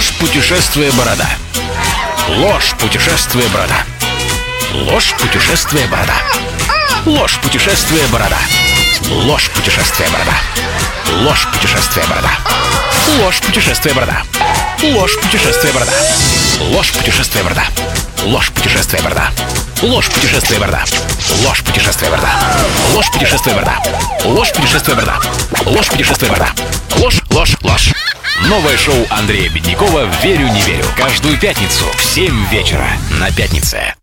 Ложь, путешествие, борода. Ложь, путешествие, борода. Ложь, путешествие, борода. Ложь, путешествие, борода. Ложь, путешествие, борода. Ложь, путешествие, борода. Ложь, путешествие, борода. Ложь, путешествие, борода. Ложь, путешествие, борода. Ложь, путешествие, борода. Ложь, путешествие, борода. Ложь, путешествие, борода. Ложь, путешествие, борода. Ложь, путешествие, борода. Ложь, путешествие, борода. Ложь, ложь, ложь. Новое шоу Андрея Беднякова «Верю, не верю». Каждую пятницу в 7 вечера на Пятнице.